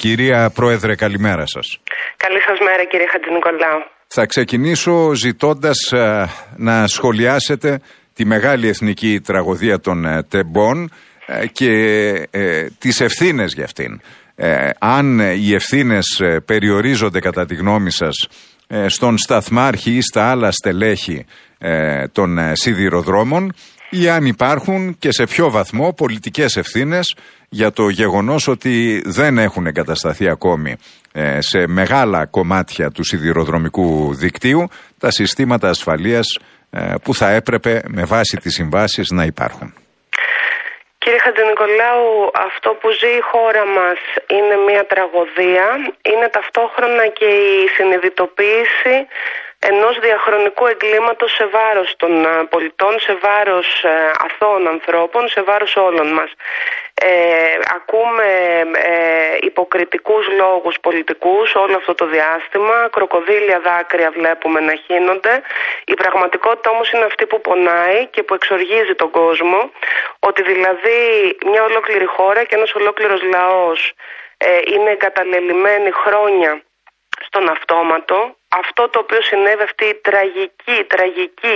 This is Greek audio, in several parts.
Κυρία Πρόεδρε, καλημέρα σας. Καλή σας μέρα, κύριε Χατζηνικολάου. Θα ξεκινήσω ζητώντας να σχολιάσετε τη μεγάλη εθνική τραγωδία των τεμπών και τις ευθύνες για αυτήν. Αν οι ευθύνες περιορίζονται κατά τη γνώμη σας στον σταθμάρχη ή στα άλλα στελέχη των σιδηροδρόμων, ή αν υπάρχουν και σε ποιο βαθμό πολιτικές ευθύνες για το γεγονός ότι δεν έχουν εγκατασταθεί ακόμη σε μεγάλα κομμάτια του σιδηροδρομικού δικτύου τα συστήματα ασφαλείας που θα έπρεπε με βάση τις συμβάσεις να υπάρχουν. Κύριε Χατζηνικολάου, αυτό που ζει η χώρα μας είναι μια τραγωδία, είναι ταυτόχρονα και η συνειδητοποίηση ενός διαχρονικού εγκλήματος σε βάρος των πολιτών, σε βάρος αθώων ανθρώπων, σε βάρος όλων μας. Ακούμε υποκριτικούς λόγους πολιτικούς όλο αυτό το διάστημα, κροκοδίλια δάκρυα βλέπουμε να χύνονται. Η πραγματικότητα όμως είναι αυτή που πονάει και που εξοργίζει τον κόσμο, ότι δηλαδή μια ολόκληρη χώρα και ένας ολόκληρος λαός είναι εγκαταλελειμμένοι χρόνια στον αυτόματο. Αυτό το οποίο συνέβη, αυτή η τραγική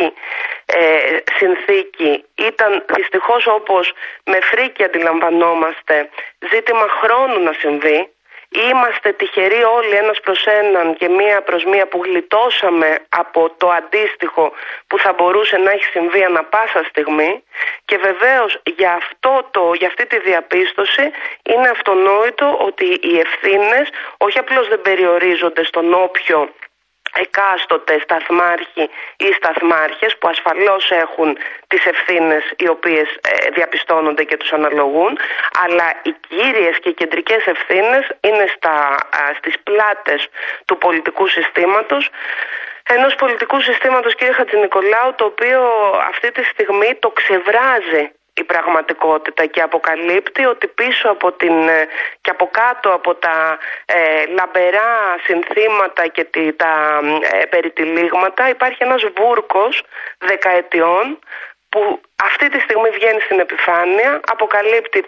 συνθήκη, ήταν δυστυχώς, όπως με φρίκη αντιλαμβανόμαστε, ζήτημα χρόνου να συμβεί. Είμαστε τυχεροί όλοι ένας προς έναν και μία προς μία που γλιτώσαμε από το αντίστοιχο που θα μπορούσε να έχει συμβεί ανα πάσα στιγμή, και βεβαίως για αυτή τη διαπίστωση είναι αυτονόητο ότι οι ευθύνες όχι απλώς δεν περιορίζονται στον όποιο εκάστοτε σταθμάρχη ή σταθμάρχες, που ασφαλώς έχουν τις ευθύνες οι οποίες διαπιστώνονται και τους αναλογούν, αλλά οι κύριες και οι κεντρικές ευθύνες είναι στις πλάτες του πολιτικού συστήματος, ενός πολιτικού συστήματος, κύριε Χατζηνικολάου, το οποίο αυτή τη στιγμή το ξεβράζει η πραγματικότητα και αποκαλύπτει ότι πίσω από και από κάτω από τα λαμπερά συνθήματα και τα περιτυλίγματα υπάρχει ένας βούρκος δεκαετιών που αυτή τη στιγμή βγαίνει στην επιφάνεια, αποκαλύπτει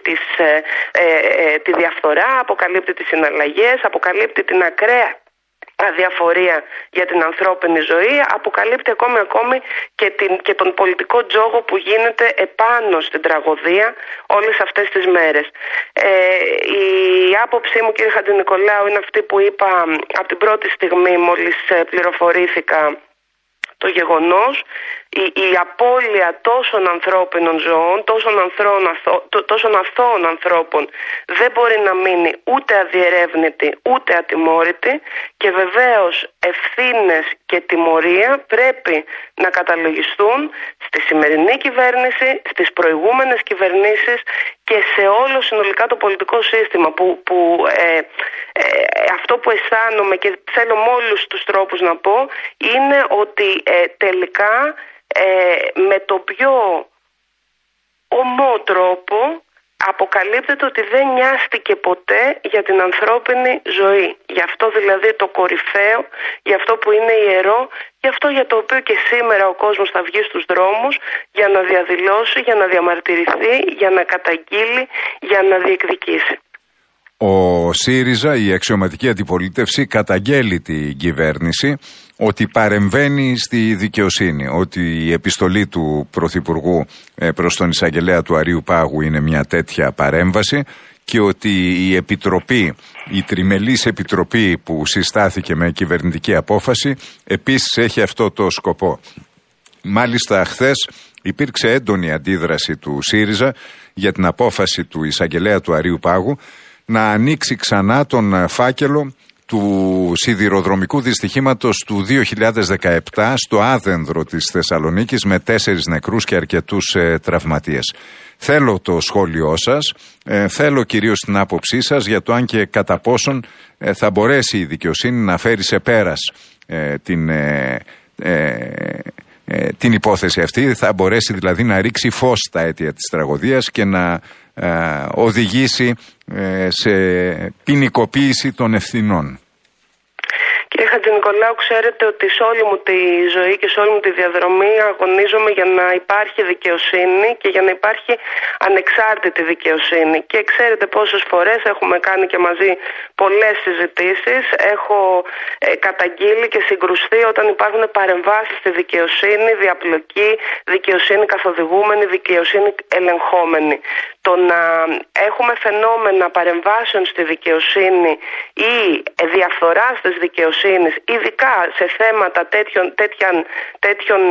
τη διαφθορά, αποκαλύπτει τις συναλλαγές, αποκαλύπτει την ακραία αδιαφορία για την ανθρώπινη ζωή, αποκαλύπτει ακόμη και τον πολιτικό τζόγο που γίνεται επάνω στην τραγωδία όλες αυτές τις μέρες. Η άποψή μου, κύριε Χατζηνικολάου, είναι αυτή που είπα από την πρώτη στιγμή μόλις πληροφορήθηκα το γεγονός. Η απώλεια τόσων ανθρώπινων ζωών, τόσων αθώων ανθρώπων δεν μπορεί να μείνει ούτε αδιερεύνητη ούτε ατιμόρυτη, και βεβαίως ευθύνες και τιμωρία πρέπει να καταλογιστούν στη σημερινή κυβέρνηση, στις προηγούμενες κυβερνήσεις και σε όλο συνολικά το πολιτικό σύστημα που αυτό που αισθάνομαι και θέλω με όλους τους τρόπους να πω είναι ότι τελικά με το πιο ομό τρόπο αποκαλύπτεται ότι δεν νοιάστηκε ποτέ για την ανθρώπινη ζωή. Γι' αυτό δηλαδή το κορυφαίο, γι' αυτό που είναι ιερό, γι' αυτό για το οποίο και σήμερα ο κόσμος θα βγει στους δρόμους για να διαδηλώσει, για να διαμαρτυρηθεί, για να καταγγείλει, για να διεκδικήσει. Ο ΣΥΡΙΖΑ, η αξιωματική αντιπολίτευση, καταγγέλει την κυβέρνηση ότι παρεμβαίνει στη δικαιοσύνη, ότι η επιστολή του Πρωθυπουργού προς τον εισαγγελέα του Αρείου Πάγου είναι μια τέτοια παρέμβαση και ότι η επιτροπή, η τριμελής επιτροπή που συστάθηκε με κυβερνητική απόφαση επίσης έχει αυτό το σκοπό. Μάλιστα χθες υπήρξε έντονη αντίδραση του ΣΥΡΙΖΑ για την απόφαση του εισαγγελέα του Αρείου Πάγου να ανοίξει ξανά τον φάκελο του σιδηροδρομικού δυστυχήματος του 2017 στο Άδενδρο της Θεσσαλονίκης με 4 νεκρούς και αρκετούς τραυματίες. Θέλω το σχόλιο σας, θέλω κυρίως την άποψή σας για το αν και κατά πόσον θα μπορέσει η δικαιοσύνη να φέρει σε πέρας την υπόθεση αυτή, θα μπορέσει δηλαδή να ρίξει φως στα αίτια της τραγωδίας και να οδηγήσει σε ποινικοποίηση των ευθυνών. Κύριε Χατζηνικολάου, ξέρετε ότι σε όλη μου τη ζωή και σε όλη μου τη διαδρομή αγωνίζομαι για να υπάρχει δικαιοσύνη και για να υπάρχει ανεξάρτητη δικαιοσύνη. Και ξέρετε πόσες φορές έχουμε κάνει και μαζί πολλές συζητήσεις. Έχω καταγγείλει και συγκρουστεί όταν υπάρχουν παρεμβάσεις στη δικαιοσύνη, διαπλοκή, δικαιοσύνη καθοδηγούμενη, δικαιοσύνη ελεγχόμενη. Το να έχουμε φαινόμενα παρεμβάσεων στη δικαιοσύνη ή διαφθοράς της δικαιοσύνης, ειδικά σε θέματα τέτοιων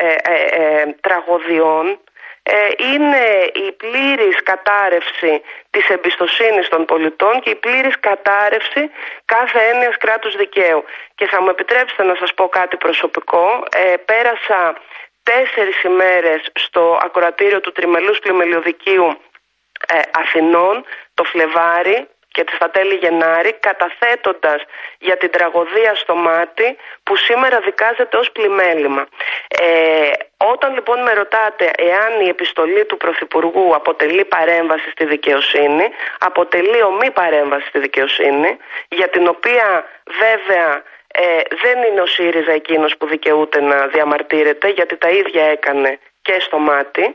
τραγωδιών, είναι η πλήρης κατάρρευση της εμπιστοσύνης των πολιτών και η πλήρης κατάρρευση κάθε έννοιας κράτους δικαίου. Και θα μου επιτρέψετε να σας πω κάτι προσωπικό. Πέρασα 4 ημέρες στο ακροατήριο του Τριμελούς Πλημελιωδικείου Αθηνών το Φλεβάρι και στα τέλη Γενάρη, καταθέτοντας για την τραγωδία στο Μάτι που σήμερα δικάζεται ως πλημέλημα. Όταν λοιπόν με ρωτάτε εάν η επιστολή του Πρωθυπουργού αποτελεί παρέμβαση στη δικαιοσύνη, αποτελεί ομή παρέμβαση στη δικαιοσύνη, για την οποία βέβαια δεν είναι ο ΣΥΡΙΖΑ εκείνος που δικαιούται να διαμαρτύρεται, γιατί τα ίδια έκανε και στο Μάτι,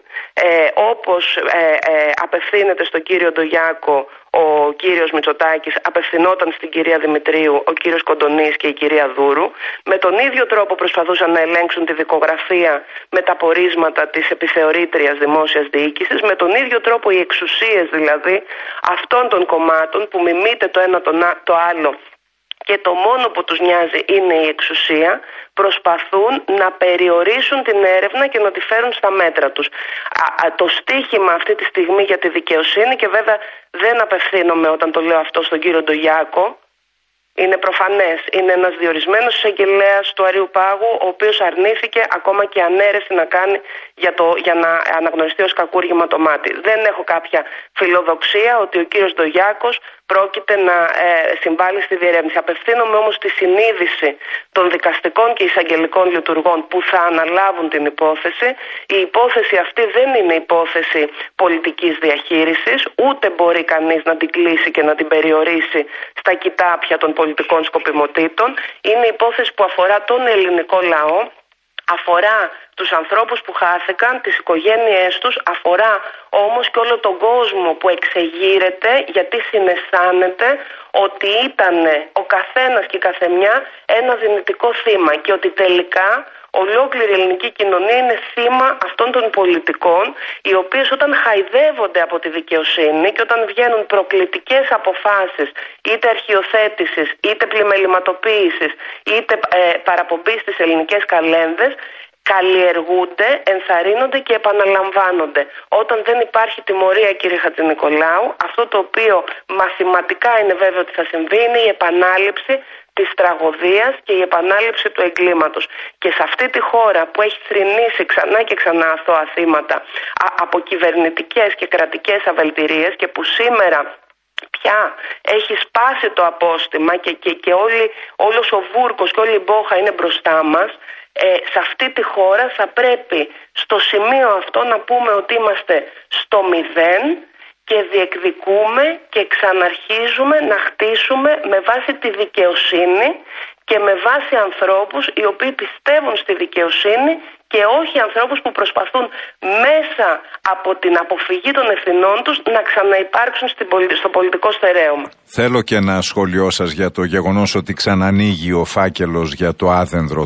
όπως απευθύνεται στον κύριο Ντογιάκο ο κύριος Μητσοτάκης, απευθυνόταν στην κυρία Δημητρίου ο κύριος Κοντονής και η κυρία Δούρου. Με τον ίδιο τρόπο προσπαθούσαν να ελέγξουν τη δικογραφία με τα πορίσματα της επιθεωρήτριας δημόσιας διοίκησης. Με τον ίδιο τρόπο οι εξουσίες δηλαδή αυτών των κομμάτων που μιμείται το ένα το άλλο και το μόνο που τους νοιάζει είναι η εξουσία, προσπαθούν να περιορίσουν την έρευνα και να τη φέρουν στα μέτρα τους. Το στίχημα αυτή τη στιγμή για τη δικαιοσύνη, και βέβαια δεν απευθύνομαι όταν το λέω αυτό στον κύριο Ντογιάκο, είναι προφανές. Είναι ένας διορισμένος εισαγγελέας του Αριού Πάγου, ο οποίος αρνήθηκε ακόμα και ανέρεση να κάνει για να αναγνωριστεί ως κακούργημα το Μάτι. Δεν έχω κάποια φιλοδοξία ότι ο κύριος Ντογιάκος πρόκειται να συμβάλλει στη διερεύνηση. Απευθύνομαι όμως στη συνείδηση των δικαστικών και εισαγγελικών λειτουργών που θα αναλάβουν την υπόθεση. Η υπόθεση αυτή δεν είναι υπόθεση πολιτικής διαχείρισης, ούτε μπορεί κανείς να την κλείσει και να την περιορίσει στα κοιτάπια των πολιτικών σκοπιμοτήτων. Είναι υπόθεση που αφορά τον ελληνικό λαό, αφορά τους ανθρώπους που χάθηκαν, τις οικογένειές τους, αφορά όμως και όλο τον κόσμο που εξεγείρεται γιατί συναισθάνεται ότι ήταν ο καθένας και η καθεμιά ένα δυνητικό θύμα και ότι τελικά ολόκληρη η ελληνική κοινωνία είναι θύμα αυτών των πολιτικών, οι οποίες όταν χαϊδεύονται από τη δικαιοσύνη και όταν βγαίνουν προκλητικές αποφάσεις είτε αρχιοθέτησης, είτε πλημεληματοποίησης, είτε παραπομπής στις ελληνικές καλένδες, καλλιεργούνται, ενθαρρύνονται και επαναλαμβάνονται. Όταν δεν υπάρχει τιμωρία, κύριε Χατζηνικολάου, αυτό το οποίο μαθηματικά είναι βέβαιο ότι θα συμβεί είναι η επανάληψη της τραγωδίας και η επανάληψη του εγκλήματος. Και σε αυτή τη χώρα που έχει θρηνήσει ξανά και ξανά αθώα θύματα από κυβερνητικές και κρατικές αβελτηρίες και που σήμερα πια έχει σπάσει το απόστημα και όλος ο βούρκος και όλη η μπόχα είναι μπροστά μας, σε αυτή τη χώρα θα πρέπει στο σημείο αυτό να πούμε ότι είμαστε στο 0 και διεκδικούμε και ξαναρχίζουμε να χτίσουμε με βάση τη δικαιοσύνη και με βάση ανθρώπους οι οποίοι πιστεύουν στη δικαιοσύνη και όχι ανθρώπους που προσπαθούν μέσα από την αποφυγή των ευθυνών τους να ξαναυπάρξουν στο πολιτικό στερέωμα. Θέλω και ένα σχόλιο σας για το γεγονός ότι ξανανοίγει ο φάκελος για το άδενδρο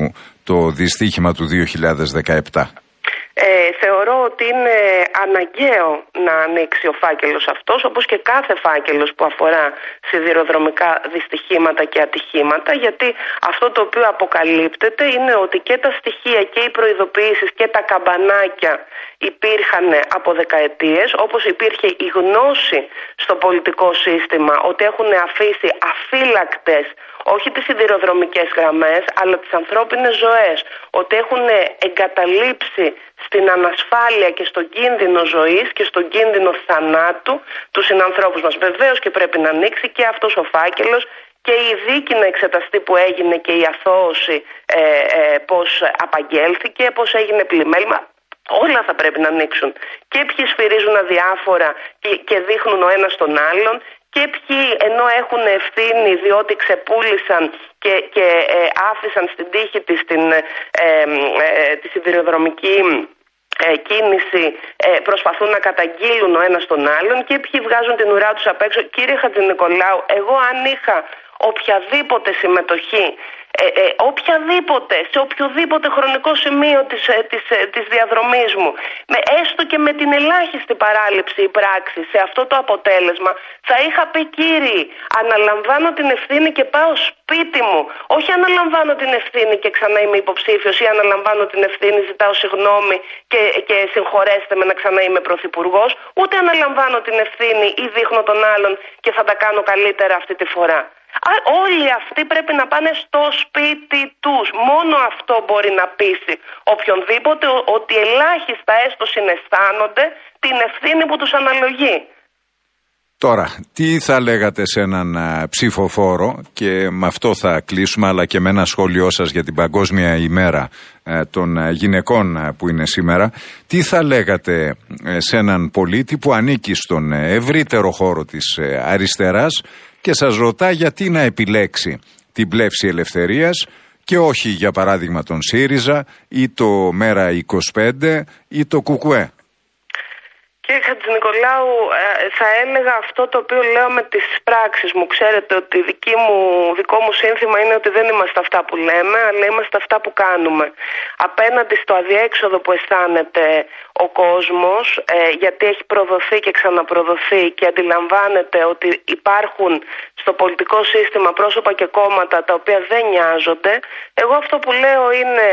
το δυστύχημα του 2017. Θεωρώ ότι είναι αναγκαίο να ανοίξει ο φάκελος αυτός, όπως και κάθε φάκελος που αφορά σιδηροδρομικά δυστυχήματα και ατυχήματα, γιατί αυτό το οποίο αποκαλύπτεται είναι ότι και τα στοιχεία και οι προειδοποιήσεις και τα καμπανάκια υπήρχαν από δεκαετίες, όπως υπήρχε η γνώση στο πολιτικό σύστημα ότι έχουν αφήσει αφύλακτες όχι τις σιδηροδρομικές γραμμές, αλλά τις ανθρώπινες ζωές, ότι έχουν εγκαταλείψει στην ανασφάλεια και στον κίνδυνο ζωής και στον κίνδυνο θανάτου τους συνανθρώπους μας. Βεβαίως και πρέπει να ανοίξει και αυτός ο φάκελος και η δίκη να εξεταστεί που έγινε και η αθώωση, πώς απαγγέλθηκε, πώς έγινε πλημέλημα. Όλα θα πρέπει να ανοίξουν. Και ποιοι σφυρίζουν αδιάφορα και δείχνουν ο ένας τον άλλον και ποιοι ενώ έχουν ευθύνη διότι ξεπούλησαν και άφησαν στην τύχη της τη σιδηροδρομική κίνηση, προσπαθούν να καταγγείλουν ο ένας τον άλλον, και ποιοι βγάζουν την ουρά τους απ' έξω. Κύριε Χατζηνικολάου, εγώ αν είχα οποιαδήποτε συμμετοχή, σε οποιοδήποτε χρονικό σημείο της διαδρομής μου, έστω και με την ελάχιστη παράληψη ή πράξη σε αυτό το αποτέλεσμα, θα είχα πει, κύριοι, αναλαμβάνω την ευθύνη και πάω σπίτι μου. Όχι αναλαμβάνω την ευθύνη και ξανά είμαι υποψήφιος, ή αναλαμβάνω την ευθύνη, ζητάω συγγνώμη και συγχωρέστε με να ξανά είμαι πρωθυπουργός, ούτε αναλαμβάνω την ευθύνη ή δείχνω τον άλλον και θα τα κάνω καλύτερα αυτή τη φορά. Όλοι αυτοί πρέπει να πάνε στο σπίτι τους. Μόνο αυτό μπορεί να πείσει οποιονδήποτε ότι ελάχιστα έστω συναισθάνονται την ευθύνη που τους αναλογεί. Τώρα, τι θα λέγατε σε έναν ψηφοφόρο, και με αυτό θα κλείσουμε, αλλά και με ένα σχόλιο σας για την Παγκόσμια ημέρα των γυναικών που είναι σήμερα, τι θα λέγατε σε έναν πολίτη που ανήκει στον ευρύτερο χώρο της αριστεράς και σας ρωτά γιατί να επιλέξει την Πλεύση Ελευθερίας και όχι, για παράδειγμα, τον ΣΥΡΙΖΑ ή το ΜΕΡΑ25 ή το ΚΚΕ? Κύριε Χατζηνικολάου, θα έλεγα αυτό το οποίο λέω με τις πράξεις μου. Ξέρετε ότι δικό μου σύνθημα είναι ότι δεν είμαστε αυτά που λέμε, αλλά είμαστε αυτά που κάνουμε. Απέναντι στο αδιέξοδο που αισθάνεται ο κόσμος, γιατί έχει προδοθεί και ξαναπροδοθεί και αντιλαμβάνεται ότι υπάρχουν στο πολιτικό σύστημα πρόσωπα και κόμματα τα οποία δεν νοιάζονται, εγώ αυτό που λέω είναι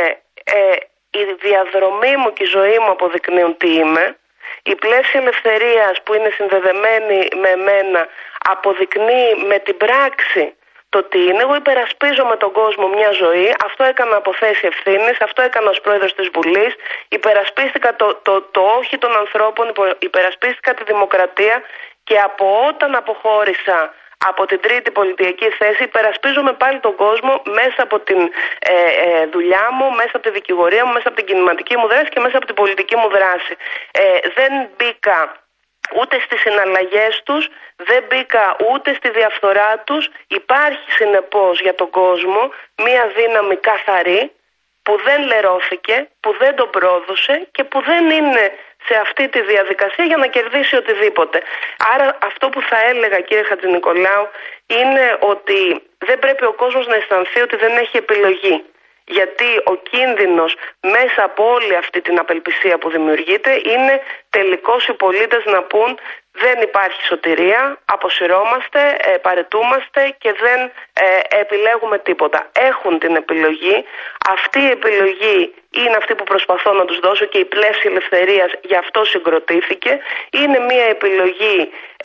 η διαδρομή μου και η ζωή μου αποδεικνύουν τι είμαι. Η Πλεύση Ελευθερίας που είναι συνδεδεμένη με εμένα αποδεικνύει με την πράξη το τι είναι. Εγώ υπερασπίζομαι τον κόσμο μια ζωή, αυτό έκανα από θέση ευθύνης, αυτό έκανα ως πρόεδρος της Βουλής, υπερασπίστηκα το όχι των ανθρώπων, υπερασπίστηκα τη δημοκρατία, και από όταν αποχώρησα από την τρίτη πολιτική θέση υπερασπίζομαι πάλι τον κόσμο μέσα από την δουλειά μου, μέσα από τη δικηγορία μου, μέσα από την κινηματική μου δράση και μέσα από την πολιτική μου δράση. Δεν μπήκα ούτε στις συναλλαγές τους, δεν μπήκα ούτε στη διαφθορά τους. Υπάρχει συνεπώς για τον κόσμο μία δύναμη καθαρή που δεν λερώθηκε, που δεν τον πρόδωσε και που δεν είναι σε αυτή τη διαδικασία για να κερδίσει οτιδήποτε. Άρα αυτό που θα έλεγα, κύριε Χατζηνικολάου, είναι ότι δεν πρέπει ο κόσμος να αισθανθεί ότι δεν έχει επιλογή. Γιατί ο κίνδυνος μέσα από όλη αυτή την απελπισία που δημιουργείται είναι τελικώς οι πολίτες να πούν δεν υπάρχει σωτηρία, αποσυρώμαστε, παρετούμαστε και δεν επιλέγουμε τίποτα. Έχουν την επιλογή. Αυτή η επιλογή είναι αυτή που προσπαθώ να τους δώσω και η Πλεύση Ελευθερίας γι' αυτό συγκροτήθηκε. Είναι μια επιλογή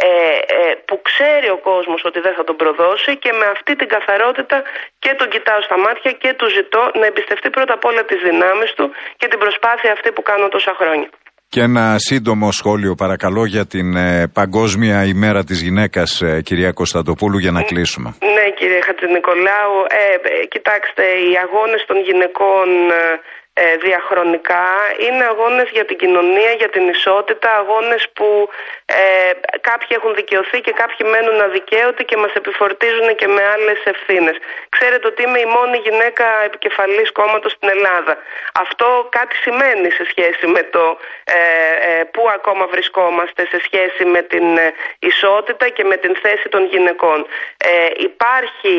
που ξέρει ο κόσμος ότι δεν θα τον προδώσει, και με αυτή την καθαρότητα και τον κοιτάω στα μάτια και του ζητώ να εμπιστευτεί πρώτα απ' όλα τις δυνάμεις του και την προσπάθεια αυτή που κάνω τόσα χρόνια. Και ένα σύντομο σχόλιο παρακαλώ για την Παγκόσμια ημέρα της γυναίκας, κυρία Κωνσταντοπούλου, για να κλείσουμε. Ναι, κύριε Χατζηνικολάου, κοιτάξτε, οι αγώνες των γυναικών διαχρονικά είναι αγώνες για την κοινωνία, για την ισότητα, αγώνες που κάποιοι έχουν δικαιωθεί και κάποιοι μένουν αδικαίωτοι και μας επιφορτίζουν και με άλλες ευθύνες. Ξέρετε ότι είμαι η μόνη γυναίκα επικεφαλής κόμματος στην Ελλάδα. Αυτό κάτι σημαίνει σε σχέση με το που ακόμα βρισκόμαστε, σε σχέση με την ισότητα και με την θέση των γυναικών. Υπάρχει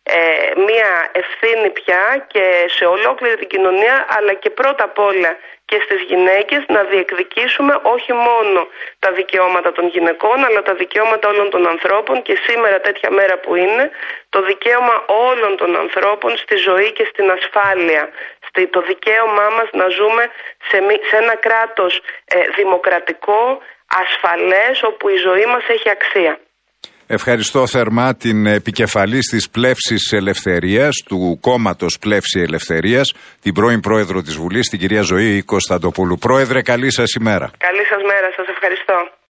μία ευθύνη πια και σε ολόκληρη την κοινωνία, αλλά και πρώτα απ' όλα και στις γυναίκες, να διεκδικήσουμε όχι μόνο τα δικαιώματα των γυναικών, αλλά τα δικαιώματα όλων των ανθρώπων, και σήμερα τέτοια μέρα που είναι, το δικαίωμα όλων των ανθρώπων στη ζωή και στην ασφάλεια, το δικαίωμά μας να ζούμε σε ένα κράτος δημοκρατικό, ασφαλές, όπου η ζωή μας έχει αξία. Ευχαριστώ θερμά την επικεφαλής της Πλεύσης Ελευθερίας, του κόμματος Πλεύση Ελευθερίας, την πρώην πρόεδρο της Βουλής, την κυρία Ζωή Κωνσταντοπούλου. Πρόεδρε, καλή σας ημέρα. Καλή σας μέρα, σας ευχαριστώ.